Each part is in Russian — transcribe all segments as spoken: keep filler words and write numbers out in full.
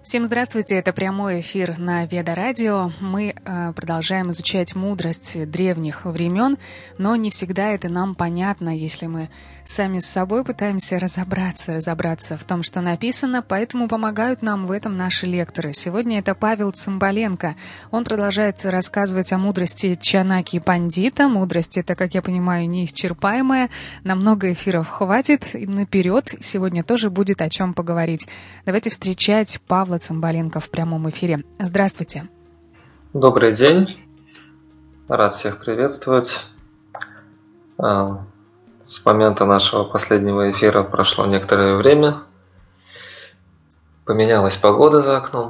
Всем здравствуйте, это прямой эфир на Веда Радио. Мы э, продолжаем изучать мудрость древних времен, но не всегда это нам понятно, если мы сами с собой пытаемся разобраться, разобраться в том, что написано, поэтому помогают нам в этом наши лекторы. Сегодня это Павел Цымбаленко. Он продолжает рассказывать о мудрости Чанаки Пандита. Мудрость — это, как я понимаю, неисчерпаемая. На много эфиров хватит. И наперед сегодня тоже будет о чем поговорить. Давайте встречать Павла Цымбаленко в прямом эфире. Здравствуйте. Добрый день. Рад всех приветствовать. С момента нашего последнего эфира прошло некоторое время. Поменялась погода за окном.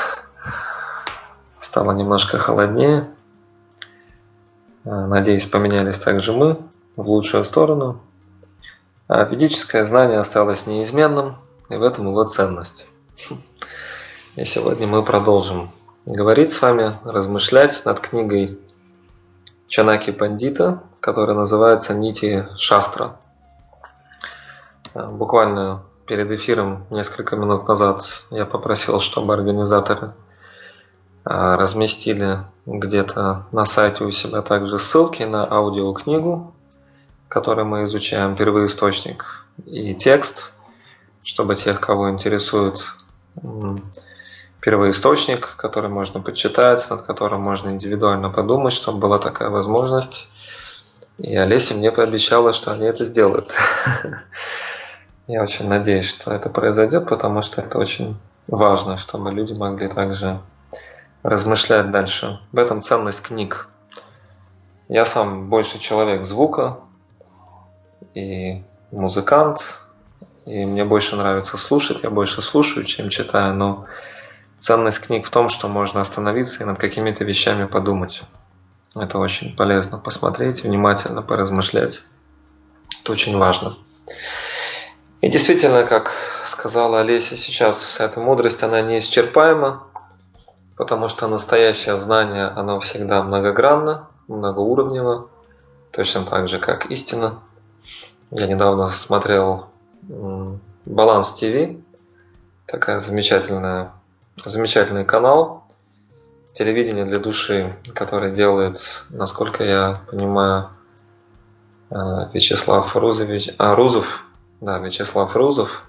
Стало немножко холоднее. Надеюсь, поменялись также мы в лучшую сторону. А ведическое знание осталось неизменным, и в этом его ценность. И сегодня мы продолжим говорить с вами, размышлять над книгой Чанаки Пандита, которая называется «Нити Шастра». Буквально перед эфиром, несколько минут назад, я попросил, чтобы организаторы разместили где-то на сайте у себя также ссылки на аудиокнигу, которую мы изучаем, первоисточник и текст, чтобы тех, кого интересует первоисточник, который можно почитать, над которым можно индивидуально подумать, чтобы была такая возможность. И Олеся мне пообещала, что они это сделают. Я очень надеюсь, что это произойдет, потому что это очень важно, чтобы люди могли также размышлять дальше. В этом ценность книг. Я сам больше человек звука и музыкант, и мне больше нравится слушать, я больше слушаю, чем читаю, но ценность книг в том, что можно остановиться и над какими-то вещами подумать. Это очень полезно посмотреть, внимательно поразмышлять. Это очень важно. И действительно, как сказала Олеся сейчас, эта мудрость, она неисчерпаема, потому что настоящее знание, оно всегда многогранно, многоуровнево, точно так же, как истина. Я недавно смотрел Баланс ТВ, такая замечательная Замечательный канал телевидения для души, который делает, насколько я понимаю, Вячеслав Рузович, а, Рузов, да, Вячеслав Рузов.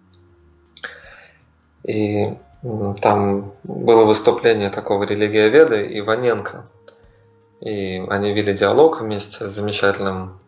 И там было выступление такого религиоведа Иваненко. И они вели диалог вместе с замечательным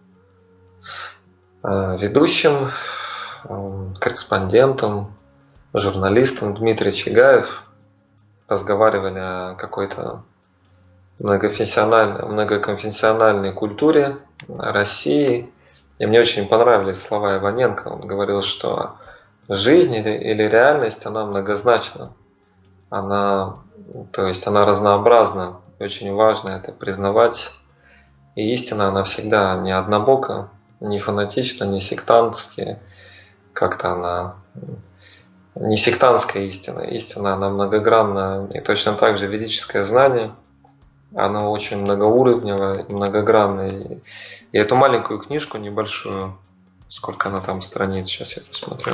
ведущим, корреспондентом, журналистом Дмитрий Чигаев, разговаривали о какой-то многоконфессиональной, многоконфессиональной культуре России. И мне очень понравились слова Иваненко. Он говорил, что жизнь или, или реальность, она многозначна. Она, то есть она разнообразна. И очень важно это признавать. И истина, она всегда не однобока, не фанатична, не сектантски. Как-то она... Не сектантская истина. Истина, она многогранна. И точно так же ведическое знание, оно очень многоуровневое, многогранное. И эту маленькую книжку, небольшую, сколько она там страниц, сейчас я посмотрю.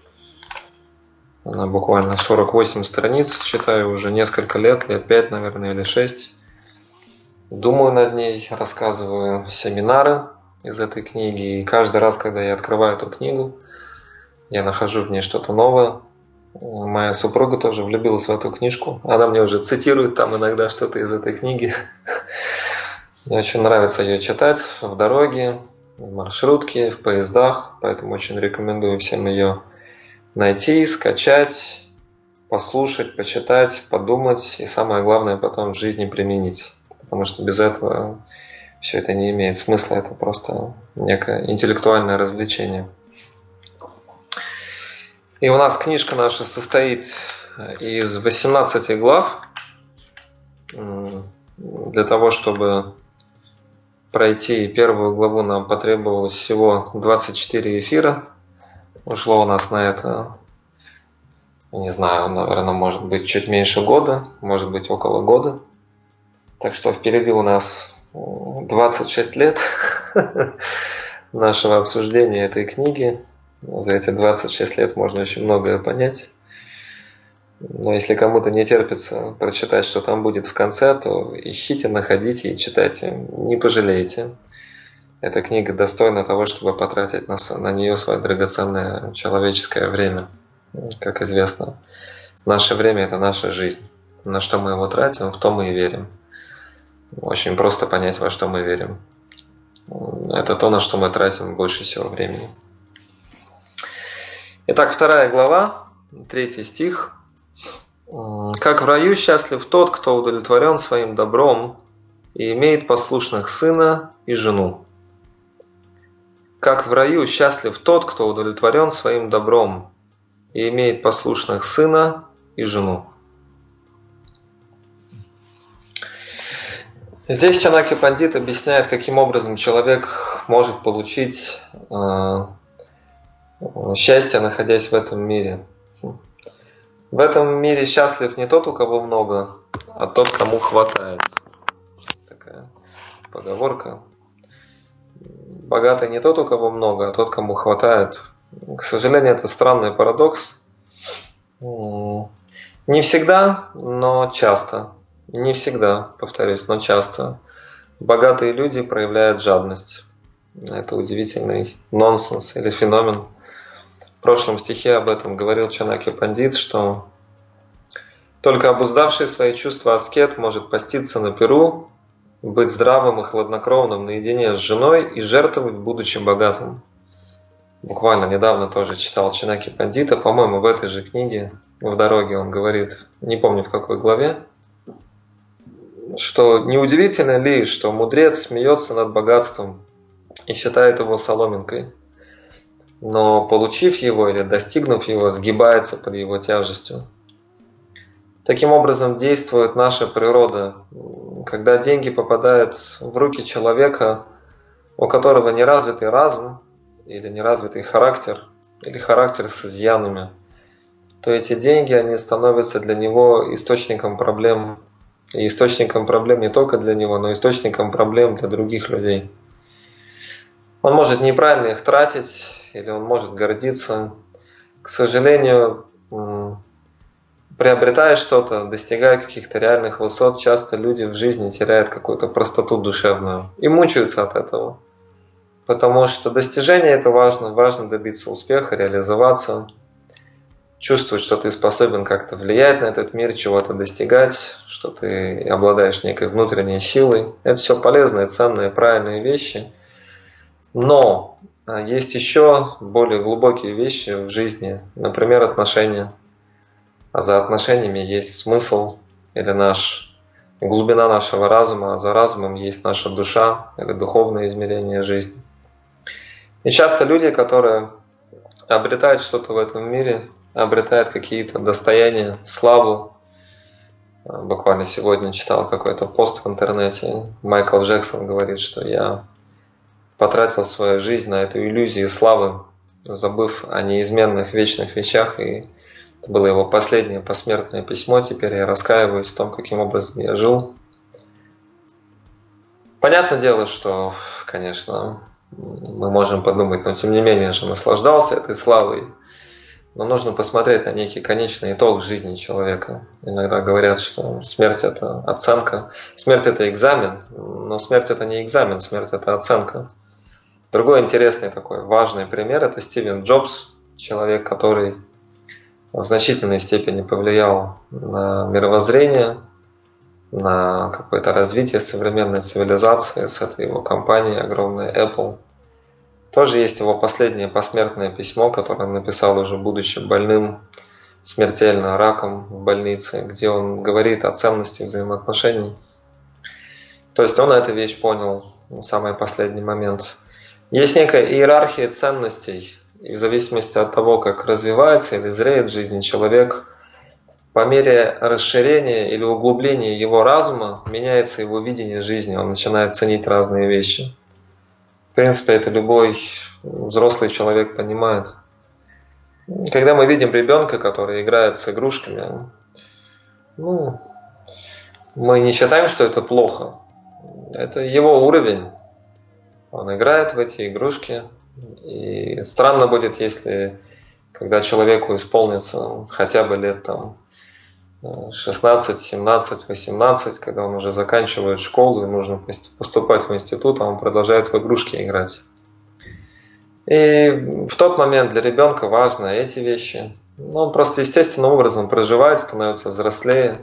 Она буквально сорок восемь страниц, читаю уже несколько лет, лет пять, наверное, или шесть. Думаю над ней, рассказываю семинары из этой книги. И каждый раз, когда я открываю эту книгу, я нахожу в ней что-то новое. Моя супруга тоже влюбилась в эту книжку. Она мне уже цитирует там иногда что-то из этой книги. Мне очень нравится ее читать в дороге, в маршрутке, в поездах. Поэтому очень рекомендую всем ее найти, скачать, послушать, почитать, подумать. И самое главное потом в жизни применить. Потому что без этого все это не имеет смысла. Это просто некое интеллектуальное развлечение. И у нас книжка наша состоит из восемнадцати глав. Для того, чтобы пройти первую главу, нам потребовалось всего двадцать четыре эфира. Ушло у нас на это, не знаю, наверное, может быть чуть меньше года, может быть около года. Так что впереди у нас двадцать шесть лет нашего обсуждения этой книги. За эти двадцать шесть лет можно очень многое понять. Но если кому-то не терпится прочитать, что там будет в конце, то ищите, находите и читайте. Не пожалеете. Эта книга достойна того, чтобы потратить на, на нее свое драгоценное человеческое время. Как известно, наше время – это наша жизнь. На что мы его тратим, в то мы и верим. Очень просто понять, во что мы верим. Это то, на что мы тратим больше всего времени. Итак, вторая глава, третий стих. «Как в раю счастлив тот, кто удовлетворен своим добром и имеет послушных сына и жену». Как в раю счастлив тот, кто удовлетворен своим добром и имеет послушных сына и жену. Здесь Чанаки Пандит объясняет, каким образом человек может получить э, счастье, находясь в этом мире. В этом мире счастлив не тот, у кого много, а тот, кому хватает. Такая поговорка. Богатый не тот, у кого много, а тот, кому хватает. К сожалению, это странный парадокс. Не всегда, но часто. Не всегда, повторюсь, но часто. Богатые люди проявляют жадность. Это удивительный нонсенс или феномен. В прошлом стихе об этом говорил Чанаки Пандит, что только обуздавший свои чувства аскет может поститься на пиру, быть здравым и хладнокровным наедине с женой и жертвовать, будучи богатым. Буквально недавно тоже читал Чанаки Пандита, по-моему, в этой же книге «В дороге» он говорит, не помню в какой главе, что неудивительно ли, что мудрец смеется над богатством и считает его соломинкой, но получив его или достигнув его, сгибается под его тяжестью. Таким образом действует наша природа. Когда деньги попадают в руки человека, у которого неразвитый разум, или неразвитый характер, или характер с изъянами, то эти деньги, они становятся для него источником проблем. И источником проблем не только для него, но и источником проблем для других людей. Он может неправильно их тратить, или он может гордиться. К сожалению, приобретая что-то, достигая каких-то реальных высот, часто люди в жизни теряют какую-то простоту душевную и мучаются от этого. Потому что достижение это важно, важно добиться успеха, реализоваться, чувствовать, что ты способен как-то влиять на этот мир, чего-то достигать, что ты обладаешь некой внутренней силой. Это все полезные, ценные, правильные вещи. Но есть еще более глубокие вещи в жизни, например, отношения. А за отношениями есть смысл или наш, глубина нашего разума, а за разумом есть наша душа или духовное измерение жизни. И часто люди, которые обретают что-то в этом мире, обретают какие-то достояния, славу. Буквально сегодня читал какой-то пост в интернете. Майкл Джексон говорит, что я потратил свою жизнь на эту иллюзию славы, забыв о неизменных вечных вещах. И это было его последнее посмертное письмо. Теперь я раскаиваюсь в том, каким образом я жил. Понятное дело, что, конечно, мы можем подумать, но тем не менее же наслаждался этой славой. Но нужно посмотреть на некий конечный итог жизни человека. Иногда говорят, что смерть – это оценка. Смерть – это экзамен, но смерть – это не экзамен, смерть – это оценка. Другой интересный такой важный пример – это Стивен Джобс, человек, который в значительной степени повлиял на мировоззрение, на какое-то развитие современной цивилизации с этой его компанией огромной Apple. Тоже есть его последнее посмертное письмо, которое он написал уже будучи больным смертельно раком в больнице, где он говорит о ценности взаимоотношений. То есть он эту вещь понял в самый последний момент. Есть некая иерархия ценностей, и в зависимости от того, как развивается или зреет в жизни человек, по мере расширения или углубления его разума меняется его видение жизни, он начинает ценить разные вещи. В принципе, это любой взрослый человек понимает. Когда мы видим ребенка, который играет с игрушками, ну, мы не считаем, что это плохо. Это его уровень. Он играет в эти игрушки. И странно будет, если, когда человеку исполнится хотя бы лет там, шестнадцать, семнадцать, восемнадцать, когда он уже заканчивает школу и нужно поступать в институт, а он продолжает в игрушки играть. И в тот момент для ребенка важны эти вещи. Ну, он просто естественным образом проживает, становится взрослее.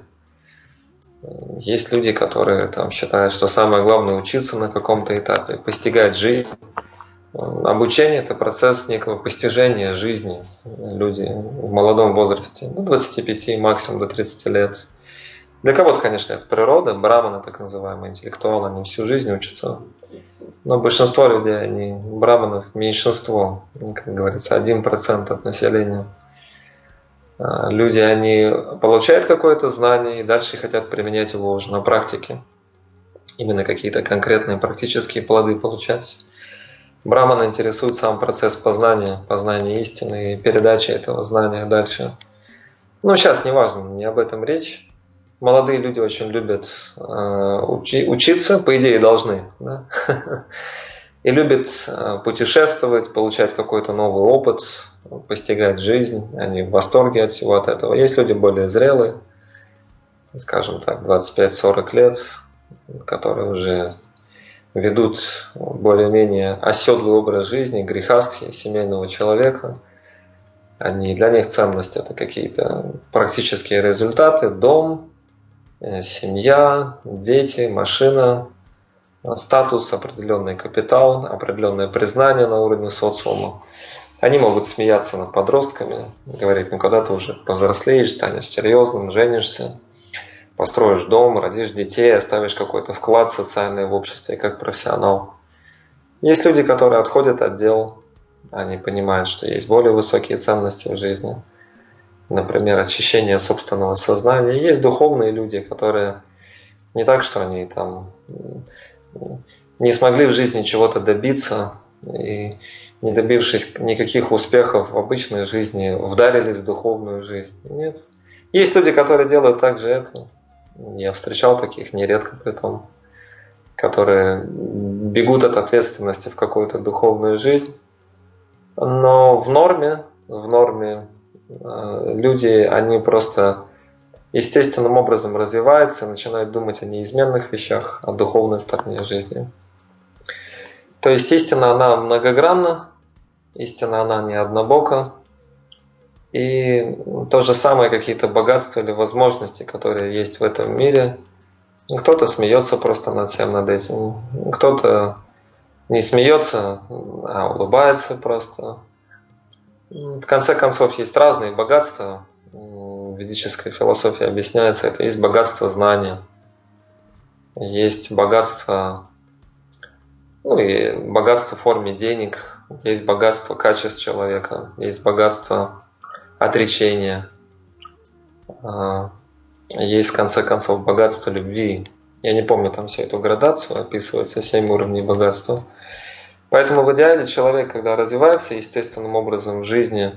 Есть люди, которые там считают, что самое главное учиться на каком-то этапе, постигать жизнь. Обучение – это процесс некого постижения жизни. Люди в молодом возрасте, до двадцати пяти, максимум до тридцати лет. Для кого-то, конечно, это природа, браманы, так называемые, интеллектуалы, они всю жизнь учатся. Но большинство людей, они браманов, меньшинство, как говорится, один процент от населения. Люди, они получают какое-то знание и дальше хотят применять его уже на практике. Именно какие-то конкретные практические плоды получать. Брамана интересует сам процесс познания, познания истины и передачи этого знания дальше. Ну, сейчас не важно, не об этом речь. Молодые люди очень любят э, учи, учиться, по идее должны, да? И любят э, путешествовать, получать какой-то новый опыт, постигать жизнь. Они в восторге от всего от этого. Есть люди более зрелые, скажем так, двадцать пять сорок лет, которые уже ведут более-менее оседлый образ жизни, грехастхи, семейного человека. Они, для них ценность – это какие-то практические результаты, дом, семья, дети, машина, статус, определенный капитал, определенное признание на уровне социума. Они могут смеяться над подростками, говорить, ну когда ты уже повзрослеешь, станешь серьезным, женишься, построишь дом, родишь детей, оставишь какой-то вклад социальный в обществе как профессионал. Есть люди, которые отходят от дел, они понимают, что есть более высокие ценности в жизни. Например, очищение собственного сознания. Есть духовные люди, которые не так, что они там не смогли в жизни чего-то добиться и, не добившись никаких успехов в обычной жизни, вдарились в духовную жизнь. Нет. Есть люди, которые делают также это. Я встречал таких нередко при том, которые бегут от ответственности в какую-то духовную жизнь. Но в норме, в норме люди, они просто естественным образом развиваются, начинают думать о неизменных вещах, о духовной стороне жизни. То есть истина, она многогранна, истина, она не однобока. И то же самое, какие-то богатства или возможности, которые есть в этом мире. Кто-то смеется просто над всем над этим, кто-то не смеется, а улыбается просто. В конце концов, есть разные богатства. В ведической философии объясняется, это есть богатство знания, есть богатство, ну и богатство в форме денег, есть богатство качеств человека, есть богатство отречения, есть в конце концов богатство любви. Я не помню там всю эту градацию, описывается семь уровней богатства. Поэтому в идеале человек, когда развивается естественным образом в жизни,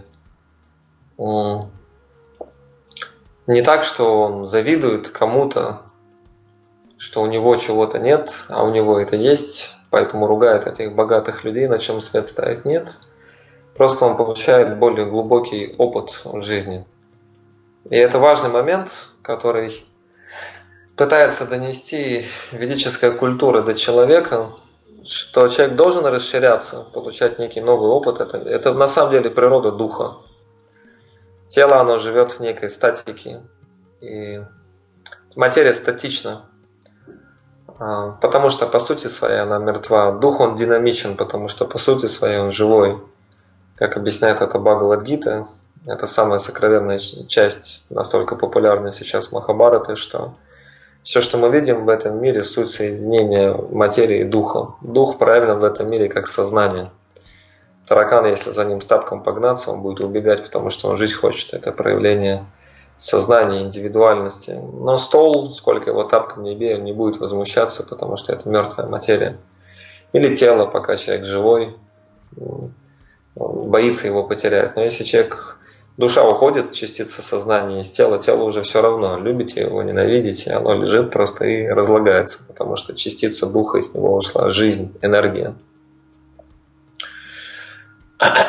не так, что он завидует кому-то, что у него чего-то нет, а у него это есть, поэтому ругает этих богатых людей, на чем свет стоит. Нет. Просто он получает более глубокий опыт в жизни. И это важный момент, который пытается донести ведическая культура до человека, что человек должен расширяться, получать некий новый опыт. Это, это на самом деле природа духа. Тело, оно живет в некой статике. И материя статична, потому что по сути своей она мертва. Дух, он динамичен, потому что по сути своей он живой. Как объясняет это Бхагавад-гита, это самая сокровенная часть, настолько популярная сейчас Махабхараты, что все, что мы видим в этом мире, суть соединения материи и духа. Дух правилен в этом мире как сознание. Таракан, если за ним с тапком погнаться, он будет убегать, потому что он жить хочет. Это проявление сознания, индивидуальности. Но стол, сколько его тапком не бей, он не будет возмущаться, потому что это мертвая материя. Или тело, пока человек живой, он боится его потерять. Но если человек, душа уходит, частица сознания из тела, тело уже все равно, любите его, ненавидите, оно лежит просто и разлагается, потому что частица духа из него ушла, жизнь, энергия.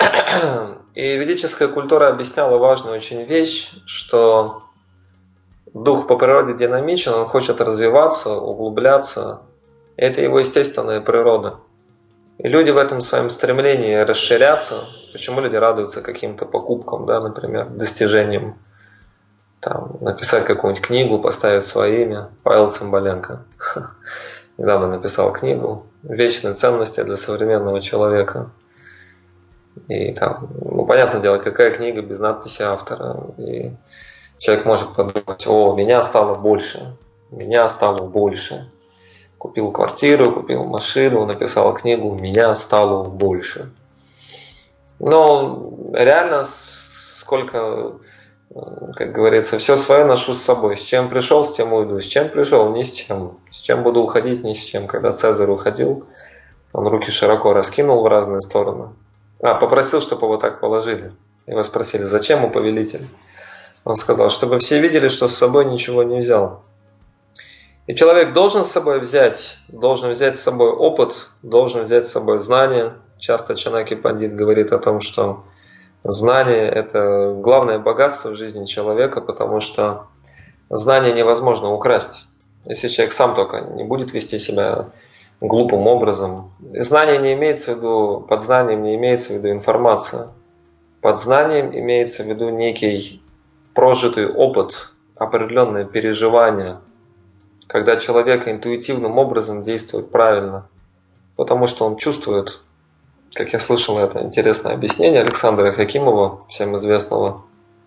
И ведическая культура объясняла важную очень вещь, что дух по природе динамичен, он хочет развиваться, углубляться. Это его естественная природа. И люди в этом своем стремлении расширяться, почему люди радуются каким-то покупкам, да, например, достижениям, там, написать какую-нибудь книгу, поставить свое имя. Павел Цымбаленко недавно написал книгу «Вечные ценности для современного человека». И там, ну, понятное дело, какая книга без надписи автора. И человек может подумать: о, меня стало больше, меня стало больше. Купил квартиру, купил машину, написал книгу, меня стало больше. Но реально, сколько, как говорится, все свое ношу с собой. С чем пришел, с тем уйду. С чем пришел, ни с чем. С чем буду уходить, ни с чем. Когда Цезарь уходил, он руки широко раскинул в разные стороны. А, попросил, чтобы его так положили. Его спросили: зачем у повелитель? Он сказал: чтобы все видели, что с собой ничего не взял. И человек должен с собой взять, должен взять с собой опыт, должен взять с собой знания. Часто Чанаки Пандит говорит о том, что знание – это главное богатство в жизни человека, потому что знание невозможно украсть. Если человек сам только не будет вести себя глупым образом. Знание не имеется в виду, под знанием не имеется в виду информация. Под знанием имеется в виду некий прожитый опыт, определенное переживание, когда человек интуитивным образом действует правильно, потому что он чувствует, как я слышал это интересное объяснение Александра Хакимова, всем известного,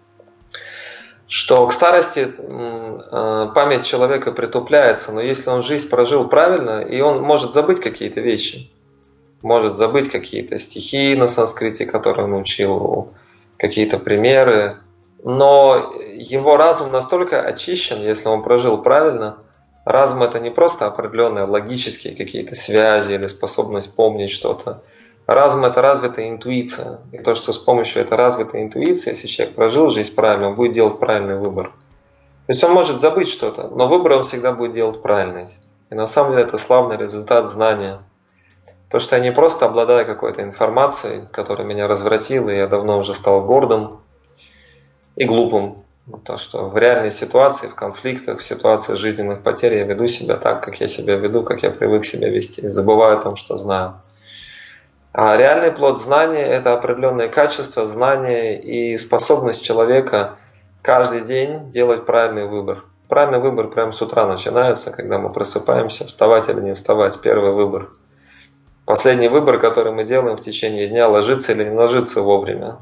что к старости память человека притупляется, но если он жизнь прожил правильно, и он может забыть какие-то вещи, может забыть какие-то стихи на санскрите, которые он учил, какие-то примеры, но его разум настолько очищен, если он прожил правильно. Разум – это не просто определенные логические какие-то связи или способность помнить что-то. Разум – это развитая интуиция. И то, что с помощью этой развитой интуиции, если человек прожил жизнь правильно, он будет делать правильный выбор. То есть он может забыть что-то, но выбор он всегда будет делать правильный. И на самом деле это славный результат знания. То, что я не просто обладаю какой-то информацией, которая меня развратила, и я давно уже стал гордым и глупым. То, что в реальной ситуации, в конфликтах, в ситуации жизненных потерь я веду себя так, как я себя веду, как я привык себя вести, и забываю о том, что знаю. А реальный плод знания – это определенные качества, знания и способность человека каждый день делать правильный выбор. Правильный выбор прямо с утра начинается, когда мы просыпаемся, вставать или не вставать, первый выбор. Последний выбор, который мы делаем в течение дня, ложиться или не ложиться вовремя.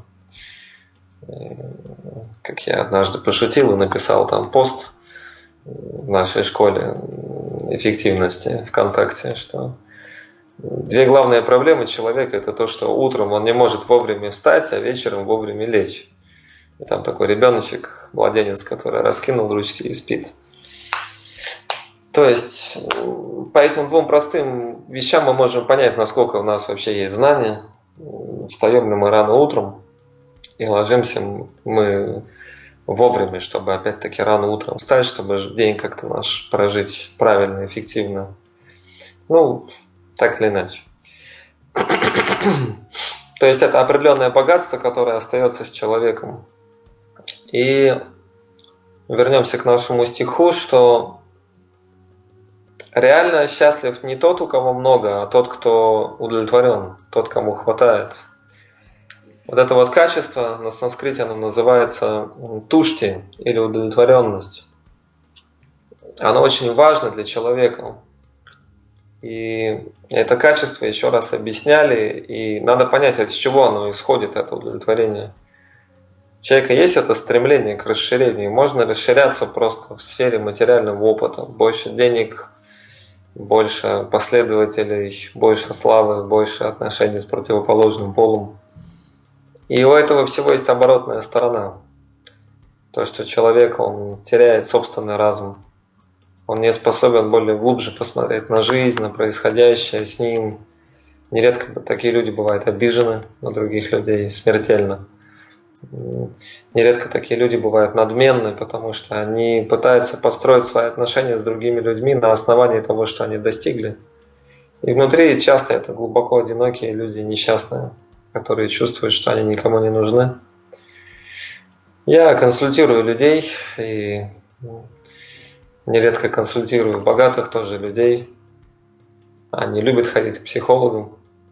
Как я однажды пошутил и написал там пост в нашей школе эффективности ВКонтакте, что две главные проблемы человека – это то, что утром он не может вовремя встать, а вечером вовремя лечь. И там такой ребеночек, младенец, который раскинул ручки и спит. То есть по этим двум простым вещам мы можем понять, насколько у нас вообще есть знания. Встаем ли мы рано утром и ложимся мы вовремя, чтобы опять-таки рано утром встать, чтобы день как-то наш прожить правильно, эффективно. Ну, так или иначе. То есть это определенное богатство, которое остается с человеком. И вернемся к нашему стиху, что реально счастлив не тот, у кого много, а тот, кто удовлетворен, тот, кому хватает. Вот это вот качество на санскрите оно называется тушти или удовлетворенность. Оно очень важно для человека. И это качество еще раз объясняли, и надо понять, от чего оно исходит, это удовлетворение. У человека есть это стремление к расширению. Можно расширяться просто в сфере материального опыта. Больше денег, больше последователей, больше славы, больше отношений с противоположным полом. И у этого всего есть оборотная сторона. То, что человек, он теряет собственный разум. Он не способен более глубже посмотреть на жизнь, на происходящее с ним. Нередко такие люди бывают обижены на других людей смертельно. Нередко такие люди бывают надменны, потому что они пытаются построить свои отношения с другими людьми на основании того, что они достигли. И внутри часто это глубоко одинокие люди, несчастные, которые чувствуют, что они никому не нужны. Я консультирую людей, и Нередко консультирую богатых тоже людей. Они любят ходить к психологам.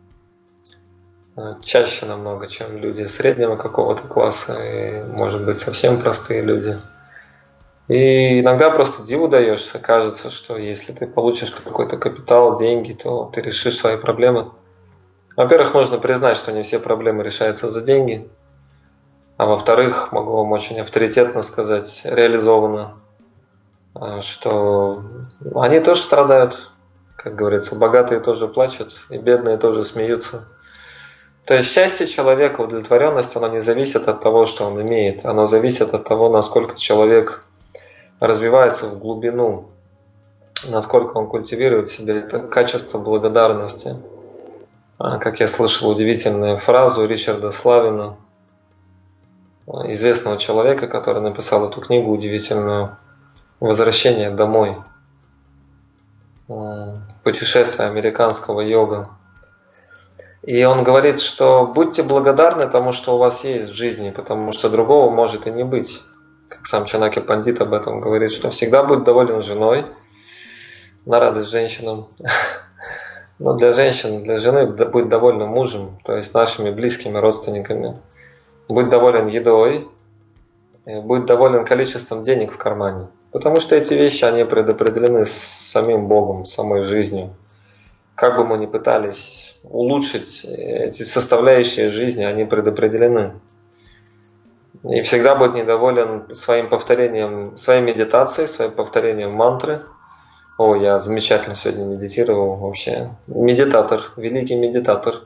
Чаще намного, чем люди среднего какого-то класса и, может быть, совсем простые люди. И иногда просто диву даешься. Кажется, что если ты получишь какой-то капитал, деньги, то ты решишь свои проблемы. Во-первых, нужно признать, что не все проблемы решаются за деньги. А во-вторых, могу вам очень авторитетно сказать, реализованно, что они тоже страдают. Как говорится, богатые тоже плачут, и бедные тоже смеются. То есть счастье человека, удовлетворенность, оно не зависит от того, что он имеет. Оно зависит от того, насколько человек развивается в глубину, насколько он культивирует в себе это качество благодарности. Как я слышал удивительную фразу Ричарда Славина, известного человека, который написал эту книгу удивительную «Возвращение домой». Путешествие американского йога. И он говорит, что будьте благодарны тому, что у вас есть в жизни, потому что другого может и не быть. Как сам Чанаки Пандит об этом говорит, что всегда будь доволен женой, на радость женщинам. Но для женщин, для жены будь довольна мужем, то есть нашими близкими родственниками. Будь доволен едой, будь доволен количеством денег в кармане. Потому что эти вещи, они предопределены самим Богом, самой жизнью. Как бы мы ни пытались улучшить эти составляющие жизни, они предопределены. И всегда будь недоволен своим повторением, своей медитацией, своим повторением мантры. О, я замечательно сегодня медитировал вообще. Медитатор, великий медитатор.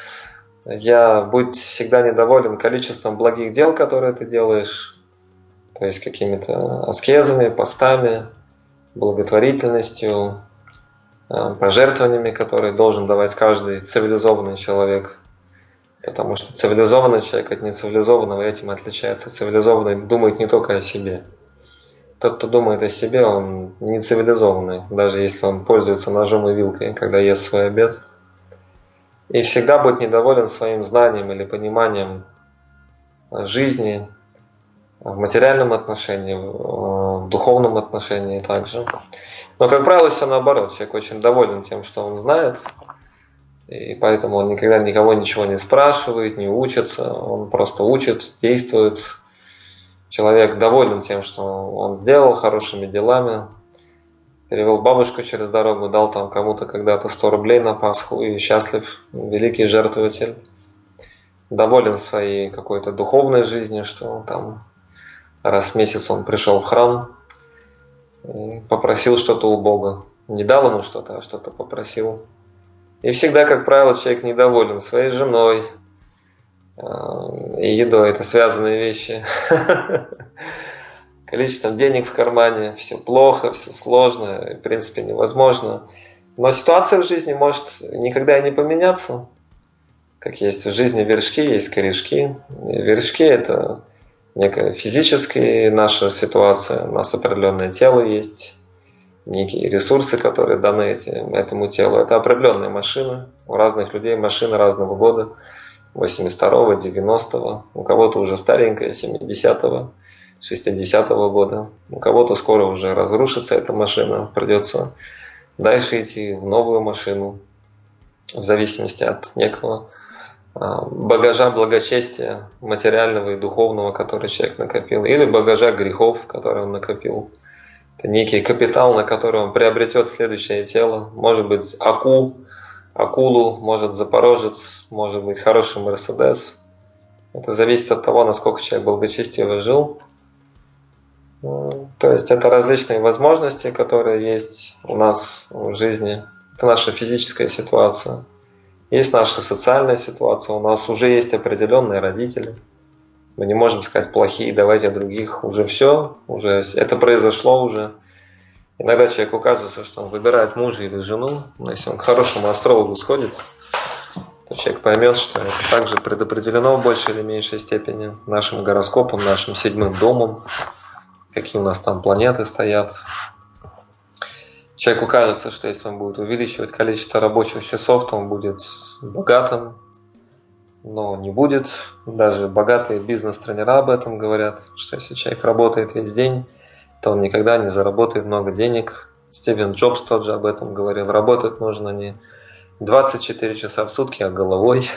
Я будь всегда недоволен количеством благих дел, которые ты делаешь. То есть какими-то аскезами, постами, благотворительностью, пожертвованиями, которые должен давать каждый цивилизованный человек. Потому что цивилизованный человек от нецивилизованного этим отличается. Цивилизованный думает не только о себе. Тот, кто думает о себе, он не цивилизованный, даже если он пользуется ножом и вилкой, когда ест свой обед. И всегда будет недоволен своим знанием или пониманием жизни, в материальном отношении, в духовном отношении также. Но, как правило, все наоборот. Человек очень доволен тем, что он знает, и поэтому он никогда никого ничего не спрашивает, не учится, он просто учит, действует. Человек доволен тем, что он сделал хорошими делами, перевел бабушку через дорогу, дал там кому-то когда-то сто рублей на Пасху и счастлив, великий жертвователь. Доволен своей какой-то духовной жизнью, что там раз в месяц он пришел в храм и попросил что-то у Бога. Не дал ему что-то, а что-то попросил. И всегда, как правило, человек недоволен своей женой и едой. Это связанные вещи. Количеством денег в кармане. Все плохо, все сложно, в принципе невозможно. Но ситуация в жизни может никогда и не поменяться. Как есть в жизни вершки, есть корешки. Вершки – это некая физическая наша ситуация, у нас определенное тело есть, некие ресурсы, которые даны этим, этому телу. Это определенные машины. У разных людей машины разного года, восемьдесят второго, девяностого, у кого-то уже старенькая, семидесятого, шестидесятого года, у кого-то скоро уже разрушится эта машина, придется дальше идти в новую машину, в зависимости от некого багажа благочестия материального и духовного, который человек накопил, или багажа грехов, который он накопил. Это некий капитал, на который он приобретет следующее тело. Может быть акул, акулу, может запорожец, может быть хороший Мерседес. Это зависит от того, насколько человек благочестиво жил. То есть это различные возможности, которые есть у нас в жизни. Это наша физическая ситуация. Есть наша социальная ситуация, у нас уже есть определенные родители. Мы не можем сказать плохие, давайте других. Уже все, уже это произошло уже. Иногда человеку кажется, что он выбирает мужа или жену. Но если он к хорошему астрологу сходит, то человек поймет, что это также предопределено в большей или меньшей степени нашим гороскопом, нашим седьмым домом, какие у нас там планеты стоят. Человеку кажется, что если он будет увеличивать количество рабочих часов, то он будет богатым, но не будет. Даже богатые бизнес-тренера об этом говорят, что если человек работает весь день, то он никогда не заработает много денег. Стивен Джобс тот же об этом говорил. Работать нужно не двадцать четыре часа в сутки, а головой.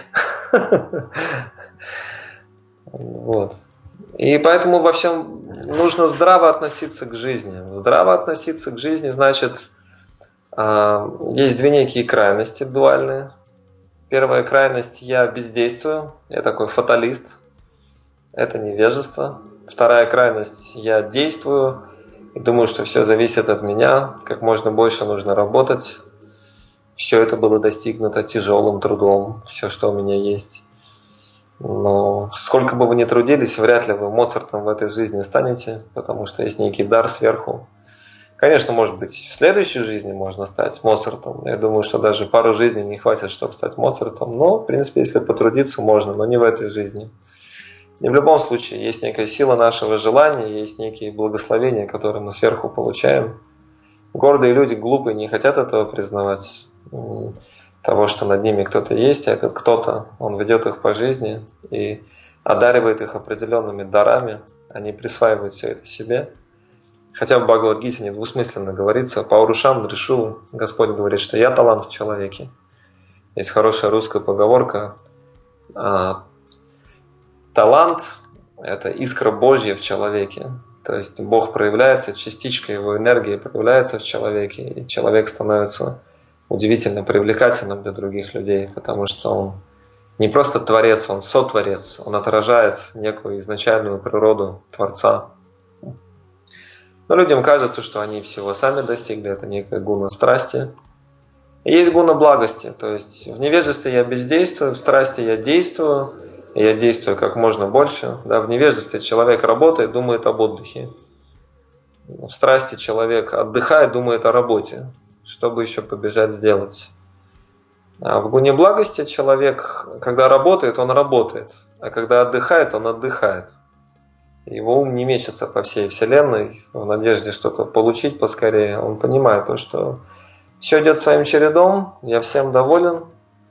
Вот. И поэтому во всем нужно здраво относиться к жизни. Здраво относиться к жизни значит, есть две некие крайности дуальные. Первая крайность – я бездействую, я такой фаталист, это невежество. Вторая крайность – я действую и думаю, что все зависит от меня, как можно больше нужно работать. Все это было достигнуто тяжелым трудом, все, что у меня есть. Но сколько бы вы ни трудились, вряд ли вы Моцартом в этой жизни станете, потому что есть некий дар сверху. Конечно, может быть, в следующей жизни можно стать Моцартом. Я думаю, что даже пару жизней не хватит, чтобы стать Моцартом. Но, в принципе, если потрудиться, можно, но не в этой жизни. И в любом случае, есть некая сила нашего желания, есть некие благословения, которые мы сверху получаем. Гордые люди, глупые, не хотят этого признавать. Того, что над ними кто-то есть, а этот кто-то, он ведет их по жизни и одаривает их определенными дарами. Они присваивают все это себе. Хотя в Бхагавад-гите недвусмысленно говорится, по урушам решу, Господь говорит, что я талант в человеке. Есть хорошая русская поговорка. Талант – это искра Божья в человеке. То есть Бог проявляется, частичка его энергии проявляется в человеке, и человек становится удивительно привлекательным для других людей, потому что он не просто творец, он сотворец, он отражает некую изначальную природу Творца. Но людям кажется, что они всего сами достигли, это некая гуна страсти. И есть гуна благости, то есть в невежестве я бездействую, в страсти я действую, и я действую как можно больше. Да, в невежестве человек работает, думает об отдыхе. В страсти человек отдыхает, думает о работе, чтобы еще побежать сделать. А в гуне благости человек, когда работает, он работает, а когда отдыхает, он отдыхает. Его ум не мечется по всей вселенной в надежде что-то получить поскорее. Он понимает то, что все идет своим чередом, я всем доволен,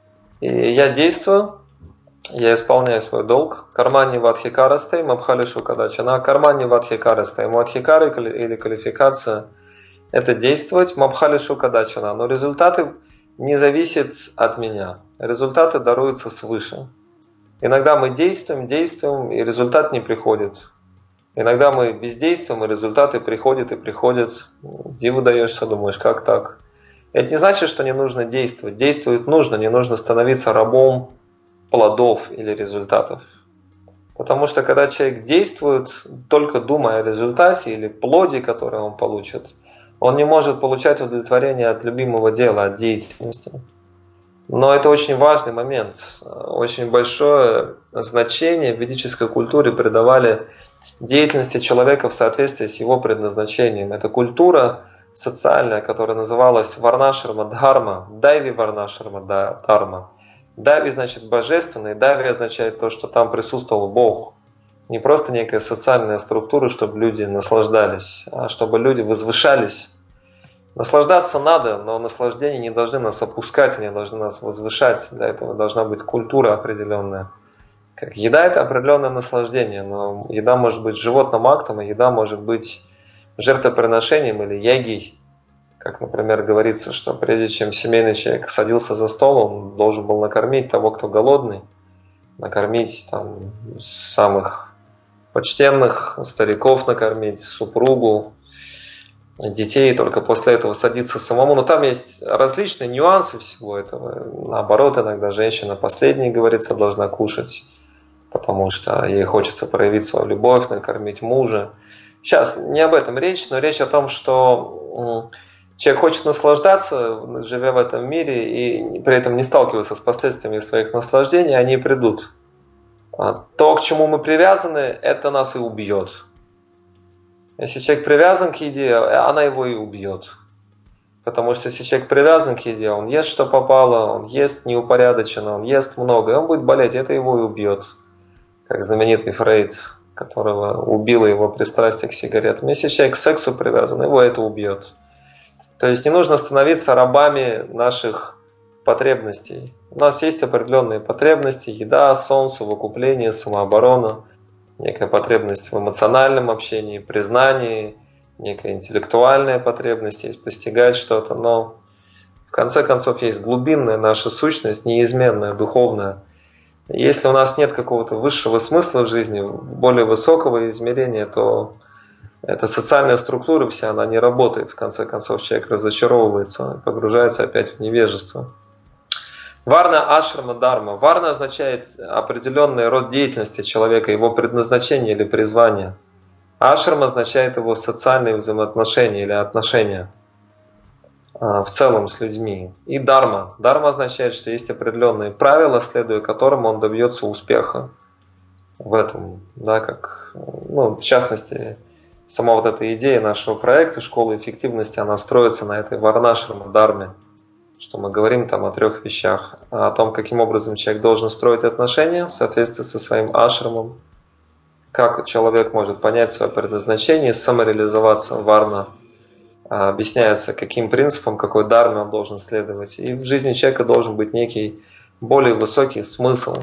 и я действую, я исполняю свой долг. Кармани вадхикарастай, мабхалишу кадачана. Кармани вадхикарастай. Мадхикары или квалификация – это действовать, мабхалишу кадачана. Но результаты не зависят от меня. Результаты даруются свыше. Иногда мы действуем, действуем, и результат не приходит. Иногда мы бездействуем, и результаты приходят и приходят. Диву даешься, думаешь, как так? Это не значит, что не нужно действовать. Действовать нужно, не нужно становиться рабом плодов или результатов. Потому что когда человек действует, только думая о результате или плоде, который он получит, он не может получать удовлетворение от любимого дела, от деятельности. Но это очень важный момент. Очень большое значение в ведической культуре придавали деятельности человека в соответствии с его предназначением. Это культура социальная, которая называлась Варнашарма Дхарма, Дайви Варнашарма Дхарма. Дайви значит божественный, Дайви означает то, что там присутствовал Бог. Не просто некая социальная структура, чтобы люди наслаждались, а чтобы люди возвышались. Наслаждаться надо, но наслаждения не должны нас опускать, не должны нас возвышать. Для этого должна быть культура определенная. Как еда – это определенное наслаждение, но еда может быть животным актом, а еда может быть жертвоприношением или ягей. Как, например, говорится, что прежде чем семейный человек садился за стол, он должен был накормить того, кто голодный, накормить там самых почтенных, стариков накормить, супругу, детей, только после этого садиться самому. Но там есть различные нюансы всего этого. Наоборот, иногда женщина последней, говорится, должна кушать, потому что ей хочется проявить свою любовь, накормить мужа. Сейчас не об этом речь, но речь о том, что человек хочет наслаждаться, живя в этом мире, и при этом не сталкиваться с последствиями своих наслаждений, они придут. То, к чему мы привязаны, это нас и убьет. Если человек привязан к еде, она его и убьет. Потому что если человек привязан к еде, он ест, что попало, он ест неупорядоченно, он ест много, и он будет болеть, это его и убьет. Как знаменитый Фрейд, которого убило его пристрастие к сигаретам. Если человек к сексу привязан, его это убьет. То есть не нужно становиться рабами наших потребностей. У нас есть определенные потребности: еда, сон, совокупление, самооборона, некая потребность в эмоциональном общении, признании, некая интеллектуальная потребность, есть постигать что-то, но в конце концов есть глубинная наша сущность, неизменная, духовная. Если у нас нет какого-то высшего смысла в жизни, более высокого измерения, то эта социальная структура вся, она не работает. В конце концов человек разочаровывается, погружается опять в невежество. Варна, ашрама, дарма. Варна означает определенный род деятельности человека, его предназначение или призвание. Ашрам означает его социальные взаимоотношения или отношения в целом с людьми. И дарма. Дарма означает, что есть определенные правила, следуя которым он добьется успеха в этом. Да, как, ну, в частности, сама вот эта идея нашего проекта «Школа эффективности», она строится на этой варнашрама, дарме. Что мы говорим там о трех вещах. О том, каким образом человек должен строить отношения в соответствии со своим ашрамом. Как человек может понять свое предназначение, самореализоваться, варна. Объясняется, каким принципом, какой дарме он должен следовать. И в жизни человека должен быть некий более высокий смысл.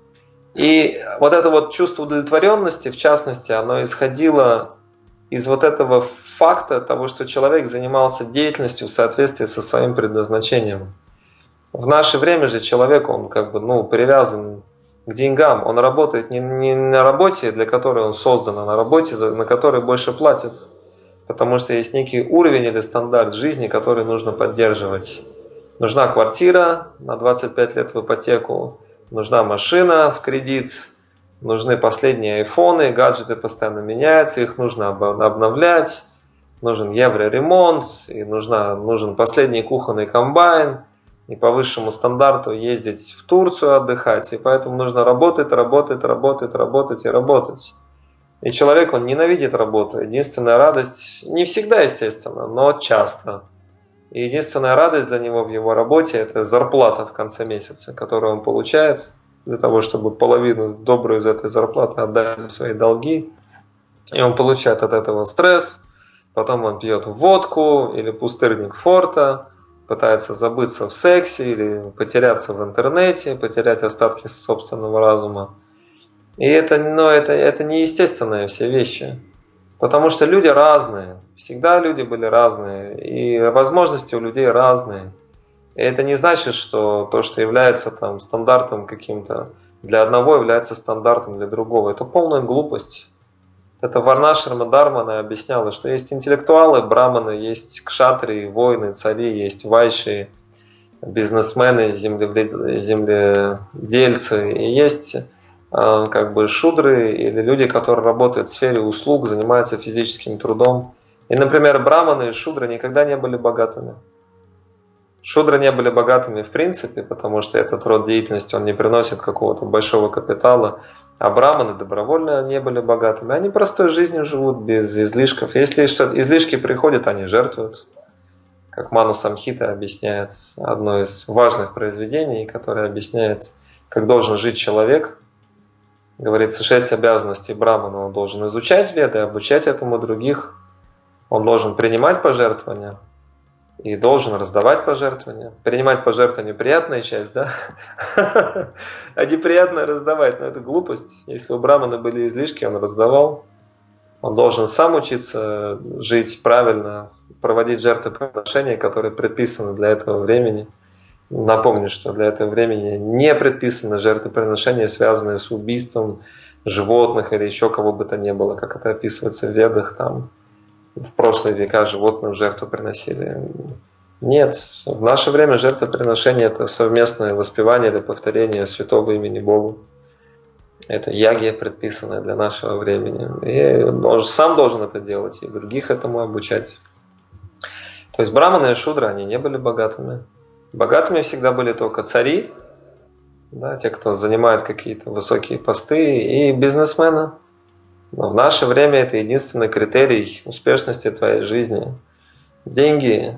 И вот это вот чувство удовлетворенности, в частности, оно исходило из вот этого факта того, что человек занимался деятельностью в соответствии со своим предназначением. В наше время же человек, он как бы, ну, привязан к деньгам. Он работает не, не на работе, для которой он создан, а на работе, на которой больше платят. Потому что есть некий уровень или стандарт жизни, который нужно поддерживать. Нужна квартира на двадцать пять лет в ипотеку, нужна машина в кредит, нужны последние айфоны, гаджеты постоянно меняются, их нужно обновлять, нужен евроремонт, и нужна, нужен последний кухонный комбайн, и по высшему стандарту ездить в Турцию отдыхать, и поэтому нужно работать, работать, работать, работать и работать. И человек, он ненавидит работу. Единственная радость, не всегда, естественно, но часто. И единственная радость для него в его работе – это зарплата в конце месяца, которую он получает для того, чтобы половину добрую из этой зарплаты отдать за свои долги. И он получает от этого стресс. Потом он пьет водку или пустырник форта, пытается забыться в сексе или потеряться в интернете, потерять остатки собственного разума. И это, ну, это, это неестественные все вещи. Потому что люди разные. Всегда люди были разные. И возможности у людей разные. И это не значит, что то, что является там стандартом каким-то для одного, является стандартом для другого. Это полная глупость. Это Варнашрама Дармана объясняла, что есть интеллектуалы, браманы, есть кшатрии, воины, цари, есть вайши, бизнесмены, земледельцы. И есть как бы шудры или люди, которые работают в сфере услуг, занимаются физическим трудом. И, например, браманы и шудры никогда не были богатыми. Шудры не были богатыми в принципе, потому что этот род деятельности, он не приносит какого-то большого капитала. А браманы добровольно не были богатыми. Они простой жизнью живут, без излишков. Если что, излишки приходят, они жертвуют. Как Ману Самхита объясняет, одно из важных произведений, которое объясняет, как должен жить человек. Говорится, шесть обязанностей брамана. Он должен изучать веды, обучать этому других. Он должен принимать пожертвования и должен раздавать пожертвования. Принимать пожертвования – приятная часть, да? А неприятно раздавать, но это глупость. Если у брамана были излишки, он раздавал. Он должен сам учиться жить правильно, проводить жертвоприношения, которые предписаны для этого времени. Напомню, что для этого времени не предписаны жертвоприношения, связанные с убийством животных или еще кого бы то ни было, как это описывается в Ведах. Там в прошлые века животных в жертву приносили. Нет, в наше время жертвоприношение – это совместное воспевание или повторение святого имени Богу. Это ягья, предписанная для нашего времени. И он сам должен это делать, и других этому обучать. То есть браманы и шудры, они не были богатыми. Богатыми всегда были только цари, да, те, кто занимает какие-то высокие посты, и бизнесмены. Но в наше время это единственный критерий успешности твоей жизни. Деньги.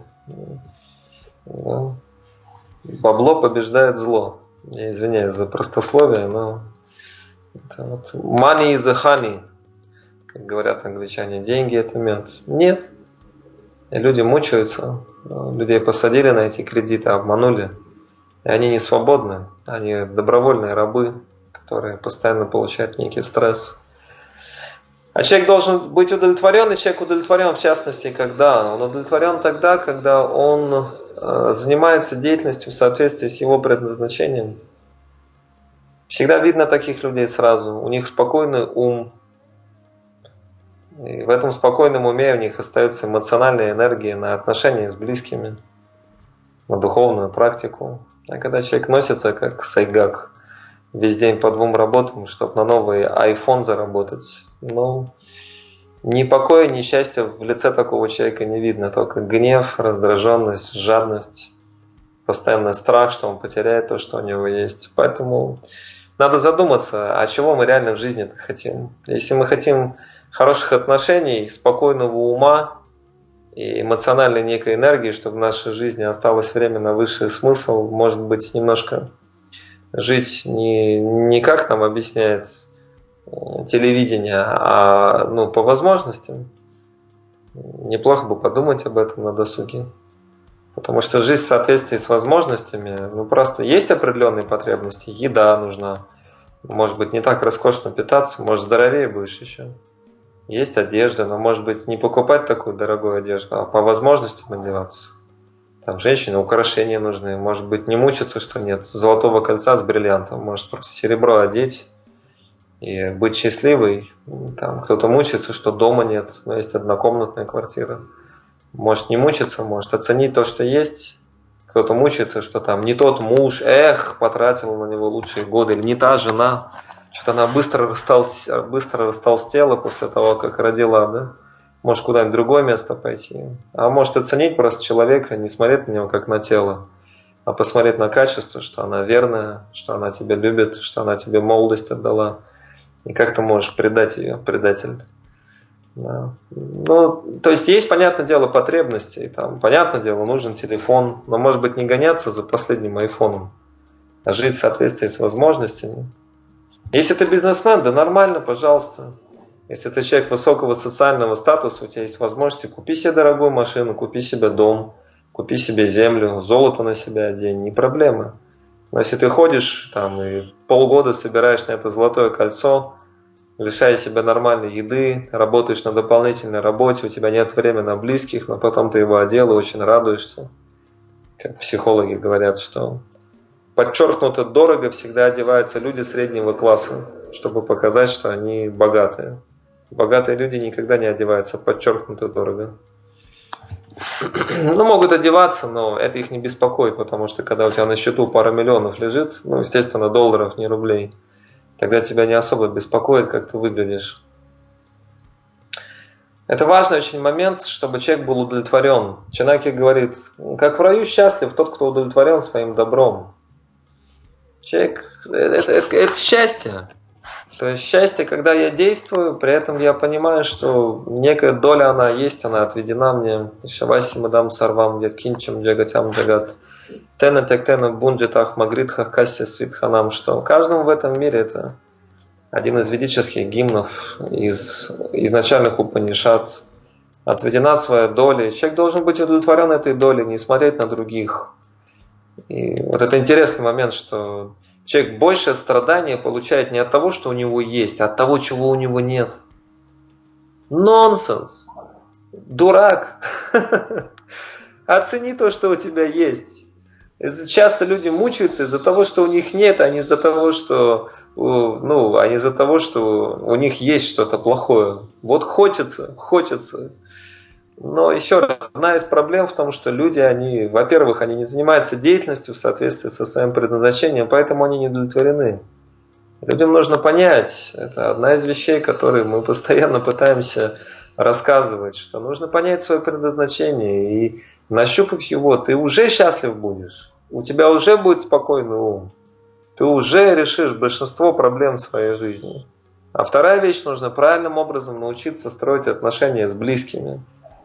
Да. Бабло побеждает зло. Я извиняюсь за простословие, но это вот money is a honey, как говорят англичане. Деньги – это мед. Нет. И люди мучаются. Людей посадили на эти кредиты, обманули. И они не свободны. Они добровольные рабы, которые постоянно получают некий стресс. А человек должен быть удовлетворен, и человек удовлетворен в частности, когда? Он удовлетворен тогда, когда он э, занимается деятельностью в соответствии с его предназначением. Всегда видно таких людей сразу. У них спокойный ум. И в этом спокойном уме у них остается эмоциональная энергия на отношения с близкими, на духовную практику. А когда человек носится как сайгак, весь день по двум работам, чтобы на новый айфон заработать, ну, ни покоя, ни счастья в лице такого человека не видно. Только гнев, раздраженность, жадность, постоянный страх, что он потеряет то, что у него есть. Поэтому надо задуматься, а чего мы реально в жизни-то хотим. Если мы хотим хороших отношений, спокойного ума и эмоциональной некой энергии, чтобы в нашей жизни осталось время на высший смысл, может быть, немножко жить не, не как нам объясняет телевидение, а ну, по возможностям. Неплохо бы подумать об этом на досуге. Потому что жизнь в соответствии с возможностями, ну просто есть определенные потребности, еда нужна, может быть, не так роскошно питаться, может, здоровее будешь еще. Есть одежда, но, может быть, не покупать такую дорогую одежду, а по возможностям одеваться. Там женщине украшения нужны, может быть, не мучиться, что нет золотого кольца с бриллиантом, может просто серебро одеть и быть счастливой. Там кто-то мучается, что дома нет, но есть однокомнатная квартира. Может не мучиться, может оценить то, что есть. Кто-то мучается, что там не тот муж, эх, потратил на него лучшие годы, или не та жена. Что-то она быстро, растол... быстро растолстела после того, как родила, да? Может куда-нибудь в другое место пойти. А может оценить просто человека, не смотреть на него как на тело, а посмотреть на качество, что она верная, что она тебя любит, что она тебе молодость отдала. И как ты можешь предать ее, предатель. Да. Ну, то есть есть, понятное дело, потребности. Там, понятное дело, нужен телефон, но может быть не гоняться за последним айфоном, а жить в соответствии с возможностями. Если ты бизнесмен, да нормально, пожалуйста. Если ты человек высокого социального статуса, у тебя есть возможности, купи себе дорогую машину, купи себе дом, купи себе землю, золото на себя одень, не проблема. Но если ты ходишь там и полгода собираешь на это золотое кольцо, лишая себя нормальной еды, работаешь на дополнительной работе, у тебя нет времени на близких, но потом ты его одел и очень радуешься. Как психологи говорят, что подчеркнуто дорого всегда одеваются люди среднего класса, чтобы показать, что они богатые. Богатые люди никогда не одеваются подчеркнуто дорого. Ну, могут одеваться, но это их не беспокоит, потому что когда у тебя на счету пара миллионов лежит, ну, естественно, долларов, не рублей, тогда тебя не особо беспокоит, как ты выглядишь. Это важный очень момент, чтобы человек был удовлетворен. Чанаки говорит, как в раю счастлив тот, кто удовлетворен своим добром. Человек, это, это, это счастье. То есть счастье, когда я действую, при этом я понимаю, что некая доля она есть, она отведена мне. Шаваси мадам сарвам яткинчам джагатям джагат. Тена тектена бунджитах магритхах касси свитханам. Что каждому в этом мире это один из ведических гимнов из изначальных Упанишад. Отведена своя доля. Человек должен быть удовлетворен этой долей, не смотреть на других. И вот это интересный момент, что человек большее страдание получает не от того, что у него есть, а от того, чего у него нет. Нонсенс! Дурак! Оцени то, что у тебя есть. Часто люди мучаются из-за того, что у них нет, а не из-за того, что, ну, а не из-за того, что у них есть что-то плохое. Вот хочется, хочется. Но еще раз, одна из проблем в том, что люди, они, во-первых, они не занимаются деятельностью в соответствии со своим предназначением, поэтому они не удовлетворены. Людям нужно понять, это одна из вещей, которые мы постоянно пытаемся рассказывать, что нужно понять свое предназначение и, нащупав его, ты уже счастлив будешь, у тебя уже будет спокойный ум, ты уже решишь большинство проблем в своей жизни. А вторая вещь, нужно правильным образом научиться строить отношения с близкими.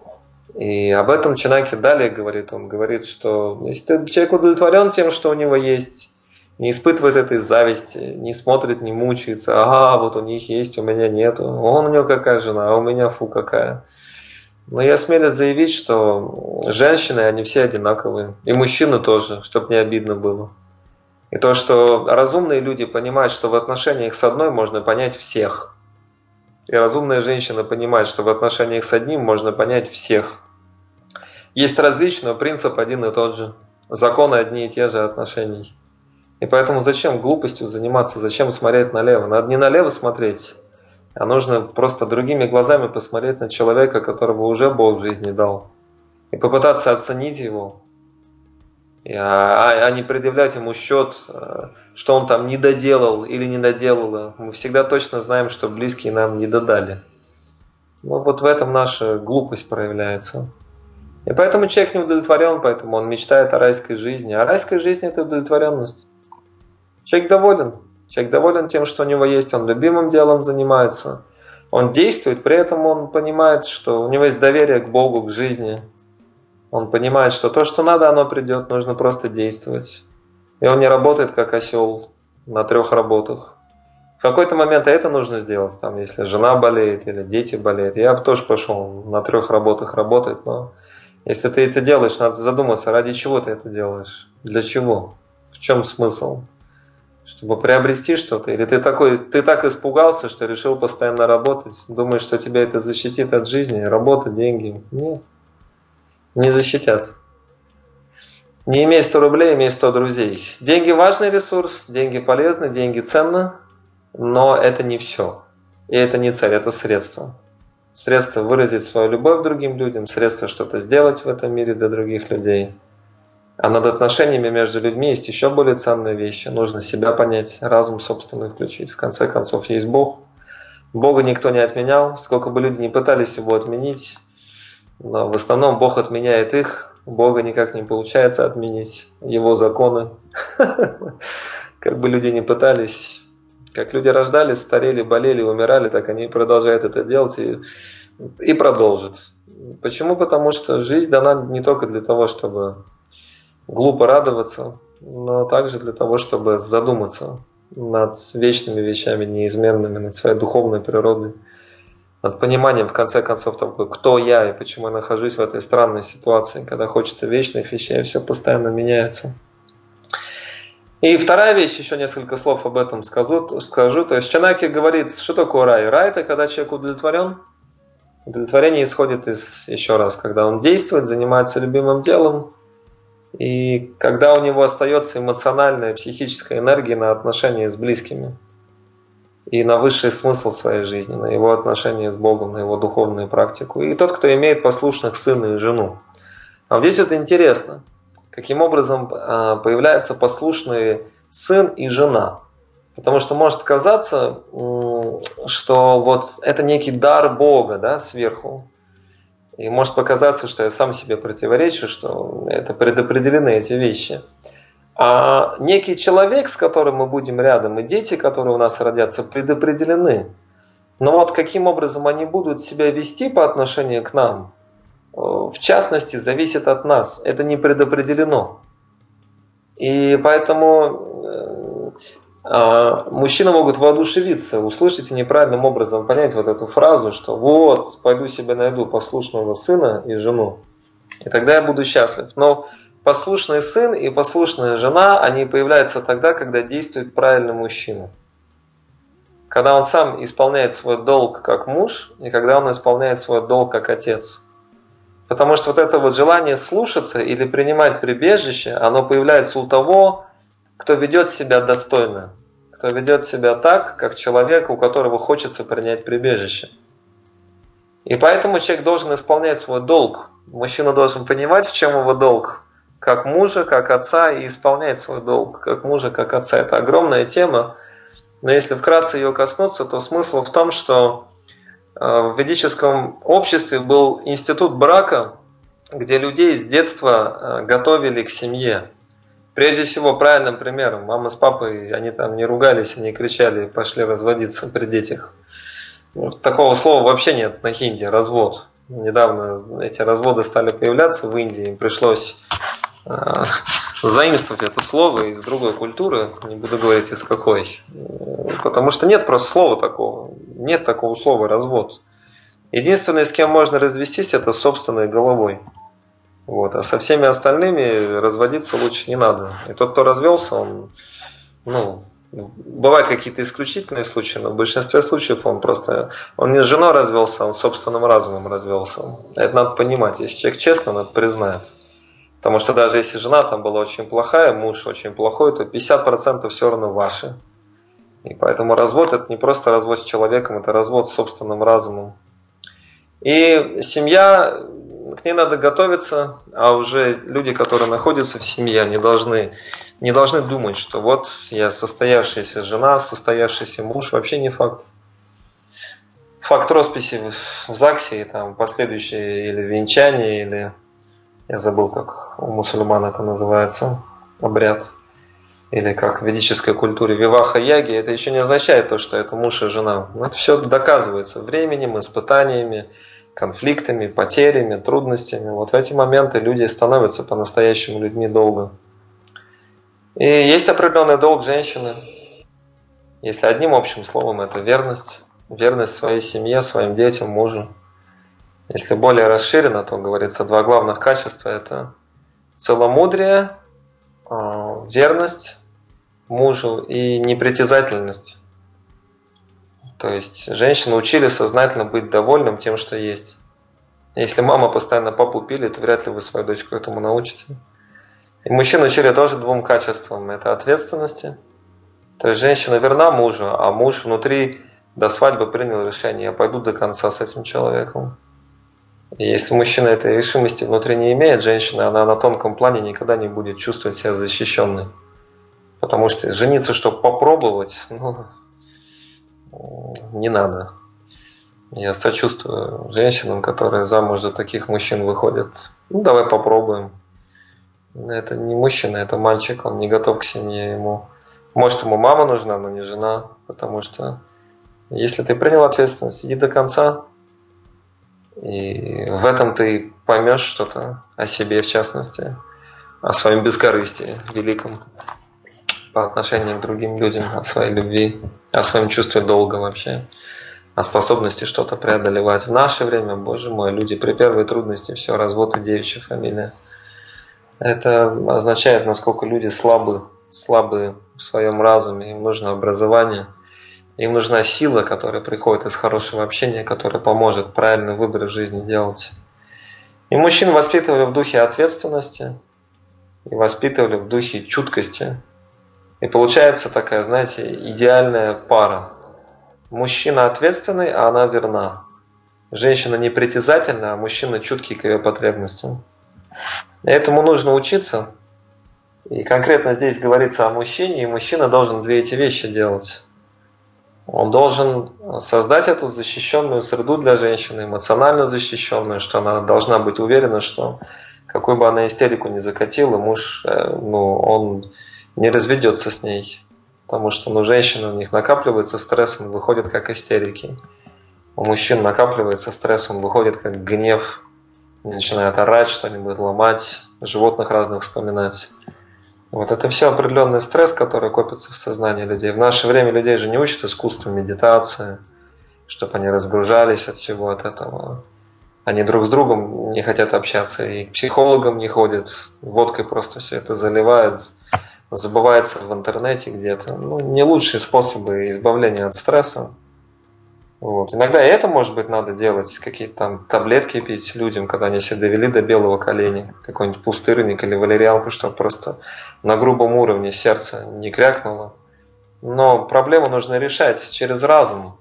И об этом Чанаки далее говорит. Он говорит, что если человек удовлетворен тем, что у него есть, не испытывает этой зависти, не смотрит, не мучается, ага, вот у них есть, у меня нету, он у него какая жена, а у меня фу какая. Но я смело заявить, что женщины, они все одинаковые, и мужчины тоже, чтобы не обидно было. И то, что разумные люди понимают, что в отношениях с одной можно понять всех. И разумная женщина понимает, что в отношениях с одним можно понять всех. Есть различия, но принцип один и тот же. Законы одни и те же отношений. И поэтому зачем глупостью заниматься, зачем смотреть налево? Надо не налево смотреть, а нужно просто другими глазами посмотреть на человека, которого уже Бог в жизни дал. И попытаться оценить его, а, а не предъявлять ему счет, что он там не доделал или не доделала. Мы всегда точно знаем, что близкие нам не додали. Но вот в этом наша глупость проявляется. И поэтому человек не удовлетворен, поэтому он мечтает о райской жизни. А райская жизнь – это удовлетворенность. Человек доволен. Человек доволен тем, что у него есть. Он любимым делом занимается. Он действует, при этом он понимает, что у него есть доверие к Богу, к жизни. Он понимает, что то, что надо, оно придет. Нужно просто действовать. И он не работает, как осел, на трех работах. В какой-то момент это нужно сделать. Там, если жена болеет или дети болеют. Я бы тоже пошел на трех работах работать, но... Если ты это делаешь, надо задуматься, ради чего ты это делаешь, для чего, в чем смысл, чтобы приобрести что-то, или ты такой, ты так испугался, что решил постоянно работать, думаешь, что тебя это защитит от жизни, работа, деньги, нет, не защитят. Не имей сто рублей, имей сто друзей. Деньги важный ресурс, деньги полезны, деньги ценны, но это не все, и это не цель, это средство. Средство выразить свою любовь другим людям, средство что-то сделать в этом мире для других людей. А над отношениями между людьми есть еще более ценные вещи. Нужно себя понять, разум собственный включить. В конце концов, есть Бог. Бога никто не отменял. Сколько бы люди ни пытались его отменить, но в основном Бог отменяет их. Бога никак не получается отменить. Его законы. Как бы люди ни пытались... Как люди рождались, старели, болели, умирали, так они продолжают это делать и, и продолжат. Почему? Потому что жизнь дана не только для того, чтобы глупо радоваться, но также для того, чтобы задуматься над вечными вещами, неизменными, над своей духовной природой, над пониманием, в конце концов, того, кто я и почему я нахожусь в этой странной ситуации, когда хочется вечных вещей, все постоянно меняется. И вторая вещь, еще несколько слов об этом скажу. скажу. То есть Чанаки говорит, что такое рай? Рай – это когда человек удовлетворен. Удовлетворение исходит из, еще раз, когда он действует, занимается любимым делом, и когда у него остается эмоциональная, психическая энергия на отношения с близкими, и на высший смысл своей жизни, на его отношения с Богом, на его духовную практику. И тот, кто имеет послушных сына и жену. А вот здесь это интересно. Каким образом появляются послушные сын и жена. Потому что может казаться, что вот это некий дар Бога, да, сверху. И может показаться, что я сам себе противоречу, что это предопределены эти вещи. А некий человек, с которым мы будем рядом, и дети, которые у нас родятся, предопределены. Но вот каким образом они будут себя вести по отношению к нам, в частности, зависит от нас. Это не предопределено. И поэтому э, мужчины могут воодушевиться, услышать и неправильным образом понять вот эту фразу, что вот, пойду себе найду послушного сына и жену, и тогда я буду счастлив. Но послушный сын и послушная жена, они появляются тогда, когда действует правильный мужчина. Когда он сам исполняет свой долг как муж, и когда он исполняет свой долг как отец. Потому что вот это вот желание слушаться или принимать прибежище, оно появляется у того, кто ведет себя достойно, кто ведет себя так, как человек, у которого хочется принять прибежище. И поэтому человек должен исполнять свой долг. Мужчина должен понимать, в чем его долг, как мужа, как отца, и исполнять свой долг, как мужа, как отца. Это огромная тема, но если вкратце ее коснуться, то смысл в том, что в ведическом обществе был институт брака, где людей с детства готовили к семье. Прежде всего, правильным примером. Мама с папой, они там не ругались, не кричали, пошли разводиться при детях. Такого слова вообще нет на хинди, развод. Недавно эти разводы стали появляться в Индии, им пришлось э, заимствовать это слово из другой культуры, не буду говорить из какой. Потому что нет просто слова такого, нет такого слова развод. Единственное, с кем можно развестись, это с собственной головой. Вот. А со всеми остальными разводиться лучше не надо. И тот, кто развелся, он, ну, Бывают какие-то исключительные случаи, но в большинстве случаев он просто, он не с женой развелся, он собственным разумом развелся. Это надо понимать. Если человек честно, он это признает. Потому что даже если жена там была очень плохая, муж очень плохой, то пятьдесят процентов все равно ваши. И поэтому развод — это не просто развод с человеком, это развод с собственным разумом. И семья, к ней надо готовиться, а уже люди, которые находятся в семье, они должны, не должны думать, что вот я состоявшаяся жена, состоявшийся муж, вообще не факт. Факт росписи в ЗАГСе, там, последующее или венчание, или, я забыл, как у мусульман это называется, обряд, или как в ведической культуре виваха яги, это еще не означает то, что это муж и жена. Это все доказывается временем, испытаниями, конфликтами, потерями, трудностями. Вот в эти моменты люди становятся по-настоящему людьми долго. И есть определенный долг женщины. Если одним общим словом, это верность. Верность своей семье, своим детям, мужу. Если более расширенно, то говорится, два главных качества – это целомудрие, верность мужу и непритязательность. То есть женщины учили сознательно быть довольным тем, что есть. Если мама постоянно папу пилит, вряд ли вы свою дочку этому научите. И мужчин учили тоже двум качествам. Это ответственности. То есть женщина верна мужу, а муж внутри до свадьбы принял решение: я пойду до конца с этим человеком. И если мужчина этой решимости внутри не имеет, женщина, она на тонком плане никогда не будет чувствовать себя защищенной. Потому что жениться, чтобы попробовать, ну, не надо. Я сочувствую женщинам, которые замуж за таких мужчин выходят. Ну, давай попробуем. Это не мужчина, это мальчик, он не готов к семье. Ему, может, ему мама нужна, но не жена. Потому что если ты принял ответственность, иди до конца. И в этом ты поймешь что-то о себе, в частности, о своем бескорыстии великом по отношению к другим людям, о своей любви, о своем чувстве долга вообще, о способности что-то преодолевать. В наше время, боже мой, люди при первой трудности все, развод и девичья фамилия. Это означает, насколько люди слабы, слабы в своем разуме, им нужно образование. Им нужна сила, которая приходит из хорошего общения, которая поможет правильный выбор в жизни делать. И мужчин воспитывали в духе ответственности и воспитывали в духе чуткости. И получается такая, знаете, идеальная пара. Мужчина ответственный, а она верна. Женщина непритязательна, а мужчина чуткий к ее потребностям. И этому нужно учиться. И конкретно здесь говорится о мужчине, и мужчина должен две эти вещи делать. Он должен создать эту защищенную среду для женщины, эмоционально защищенную, что она должна быть уверена, что какой бы она истерику ни закатила, муж, ну, он не разведется с ней. Потому что ну, женщины, у них накапливается стресс, он выходит как истерики. У мужчин накапливается стресс, он выходит как гнев, начинает орать, что-нибудь ломать, животных разных вспоминать. Вот это все определенный стресс, который копится в сознании людей. В наше время людей же не учат искусству медитации, чтобы они разгружались от всего от этого. Они друг с другом не хотят общаться, и к психологам не ходят, водкой просто все это заливают, забывается в интернете где-то. Ну, не лучшие способы избавления от стресса. Вот. Иногда и это, может быть, надо делать, какие-то там таблетки пить людям, когда они себя довели до белого коленя, какой-нибудь пустырник или валерьянку, чтобы просто на грубом уровне сердце не крякнуло. Но проблему нужно решать через разум,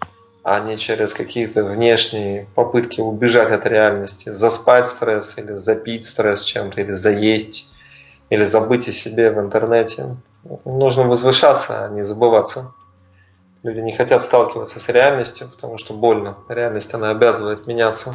а не через какие-то внешние попытки убежать от реальности, заспать стресс или запить стресс чем-то, или заесть, или забыть о себе в интернете. Нужно возвышаться, а не забываться. Люди не хотят сталкиваться с реальностью, потому что больно. Реальность, она обязывает меняться.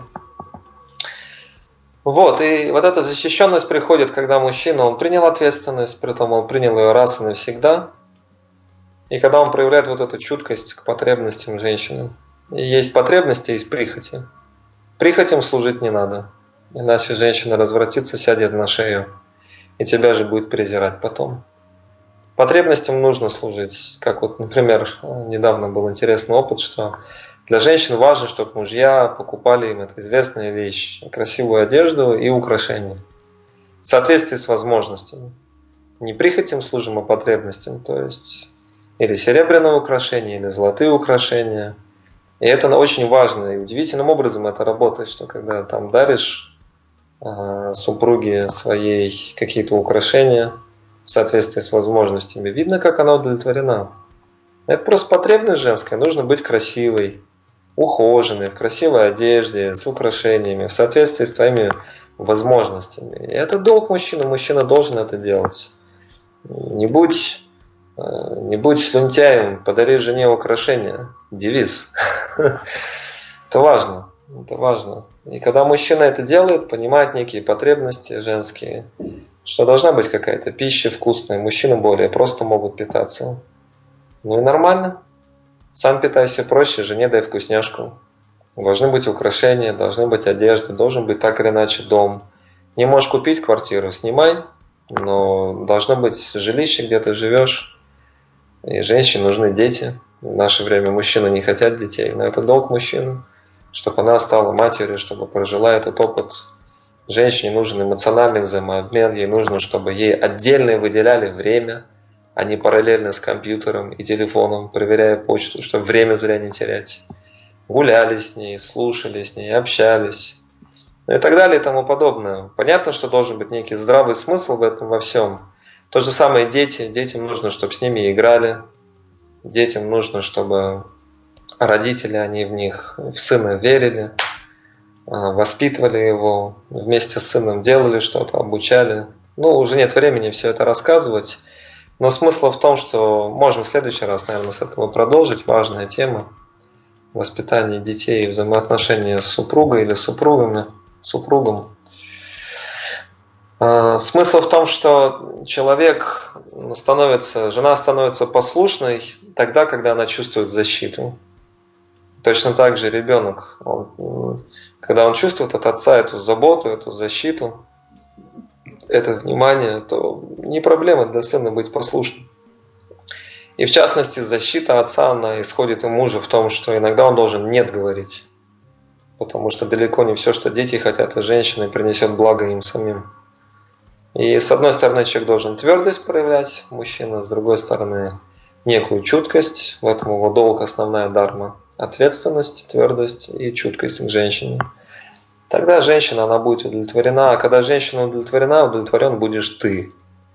Вот, и вот эта защищенность приходит, когда мужчина, он принял ответственность, при том он принял ее раз и навсегда. И когда он проявляет вот эту чуткость к потребностям женщины. И есть потребности, есть прихоти. Прихотям служить не надо. Иначе женщина развратится, сядет на шею. И тебя же будет презирать потом. Потребностям нужно служить. Как вот, например, недавно был интересный опыт, что для женщин важно, чтобы мужья покупали им, это известная вещь, красивую одежду и украшения. В соответствии с возможностями. Не прихотям служим, а потребностям. То есть или серебряные украшения, или золотые украшения. И это очень важно. И удивительным образом это работает, что когда там даришь э, супруге своей какие-то украшения в соответствии с возможностями, видно, как она удовлетворена. Это просто потребность женская. Нужно быть красивой, ухоженной, в красивой одежде, с украшениями, в соответствии с твоими возможностями. И это долг мужчины. Мужчина должен это делать. Не будь, не будь слюнтяем, подари жене украшения. Девиз. Это важно. Это важно. И когда мужчина это делает, понимает некие потребности женские, что должна быть какая-то пища вкусная. Мужчины более просто могут питаться. Ну и нормально. Сам питайся проще, жене дай вкусняшку. Должны быть украшения, должны быть одежда, должен быть так или иначе дом. Не можешь купить квартиру, снимай, но должно быть жилище, где ты живешь. И женщине нужны дети. В наше время мужчины не хотят детей, но это долг мужчины, чтобы она стала матерью, чтобы прожила этот опыт. Женщине нужен эмоциональный взаимообмен, ей нужно, чтобы ей отдельно выделяли время, а не параллельно с компьютером и телефоном, проверяя почту, чтобы время зря не терять. Гуляли с ней, слушали с ней, общались, ну и так далее и тому подобное. Понятно, что должен быть некий здравый смысл в этом во всем. То же самое дети. Детям нужно, чтобы с ними играли. Детям нужно, чтобы родители, они в них, в сына верили, воспитывали его, вместе с сыном делали что-то, обучали. Ну, уже нет времени все это рассказывать. Но смысл в том, что можно в следующий раз, наверное, с этого продолжить. Важная тема. Воспитание детей и взаимоотношения с супругой или супругами, супругом. Смысл в том, что человек становится, жена становится послушной тогда, когда она чувствует защиту. Точно так же ребенок, он, когда он чувствует от отца эту заботу, эту защиту, это внимание, то не проблема для сына быть послушным. И в частности, защита отца, она исходит у мужа в том, что иногда он должен «нет» говорить. Потому что далеко не все, что дети хотят от женщины, принесет благо им самим. И с одной стороны, человек должен твердость проявлять, мужчина, с другой стороны, некую чуткость. В этом его долг, основная дарма. Ответственность, твердость и чуткость к женщине. Тогда женщина, она будет удовлетворена. А когда женщина удовлетворена, удовлетворен будешь ты.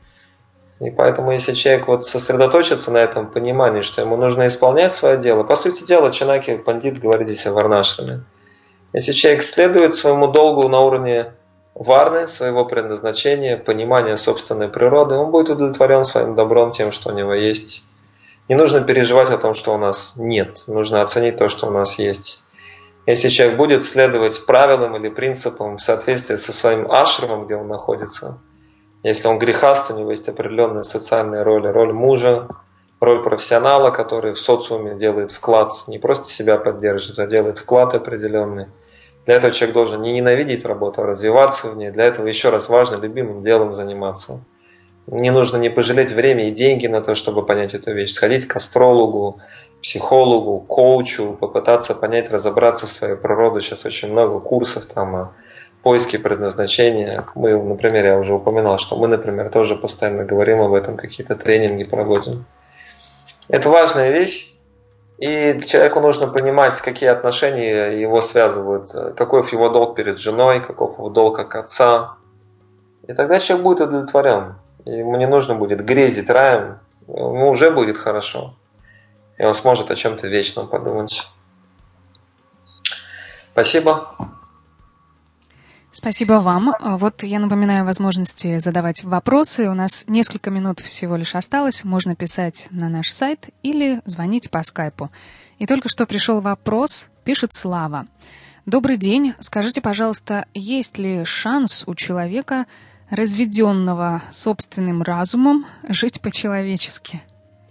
И поэтому, если человек вот сосредоточится на этом понимании, что ему нужно исполнять свое дело, по сути дела, Чанаки Пандит говорит здесь о варнашраме. Если человек следует своему долгу на уровне варны, своего предназначения, понимания собственной природы, он будет удовлетворен своим добром, тем, что у него есть. Не нужно переживать о том, что у нас нет. Нужно оценить то, что у нас есть. Если человек будет следовать правилам или принципам в соответствии со своим ашрамом, где он находится, если он грехаст, у него есть определенные социальные роли. Роль мужа, роль профессионала, который в социуме делает вклад, не просто себя поддерживает, а делает вклад определенный. Для этого человек должен не ненавидеть работу, а развиваться в ней. Для этого, еще раз, важно любимым делом заниматься. Не нужно не пожалеть время и деньги на то, чтобы понять эту вещь. Сходить к астрологу, психологу, коучу, попытаться понять, разобраться в своей природе. Сейчас очень много курсов там о поиске предназначения. Мы, например, я уже упоминал, что мы, например, тоже постоянно говорим об этом, какие-то тренинги проводим. Это важная вещь. И человеку нужно понимать, какие отношения его связывают, каков его долг перед женой, каков его долг как отца. И тогда человек будет удовлетворен. Ему не нужно будет грезить раем, ему уже будет хорошо. И он сможет о чем-то вечном подумать. Спасибо. Спасибо вам. Вот я напоминаю о возможности задавать вопросы. У нас несколько минут всего лишь осталось. Можно писать на наш сайт или звонить по скайпу. И только что пришел вопрос, пишет Слава. Добрый день. Скажите, пожалуйста, есть ли шанс у человека, разведенного собственным разумом, жить по-человечески?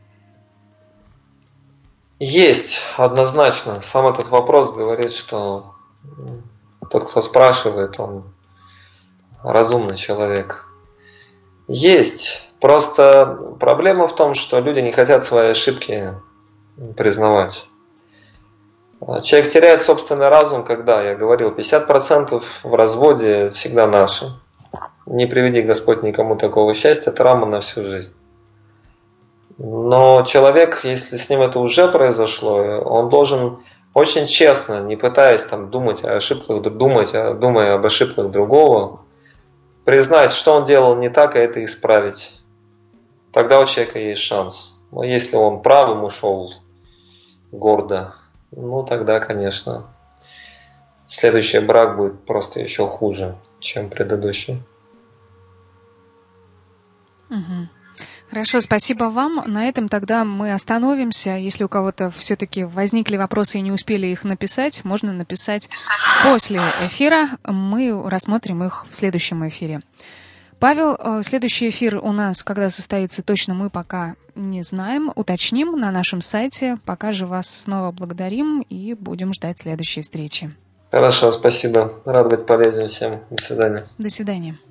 Есть, однозначно. Сам этот вопрос говорит, что тот, кто спрашивает, он разумный человек. Есть. Просто проблема в том, что люди не хотят свои ошибки признавать. Человек теряет собственный разум, когда, я говорил, пятьдесят процентов в разводе всегда наши. Не приведи Господь никому такого счастья, это рама на всю жизнь. Но человек, если с ним это уже произошло, он должен очень честно, не пытаясь там думать о ошибках, думать, думая об ошибках другого, признать, что он делал не так, и это исправить. Тогда у человека есть шанс. Но если он правым ушел гордо, ну тогда, конечно, следующий брак будет просто еще хуже, чем предыдущий. Угу. Хорошо, спасибо вам. На этом тогда мы остановимся. Если у кого-то все-таки возникли вопросы и не успели их написать, можно написать после эфира. Мы рассмотрим их в следующем эфире. Павел, следующий эфир у нас, когда состоится, точно мы пока не знаем. Уточним на нашем сайте. Пока же вас снова благодарим и будем ждать следующей встречи. Хорошо, спасибо. Рад быть полезен всем. До свидания. До свидания.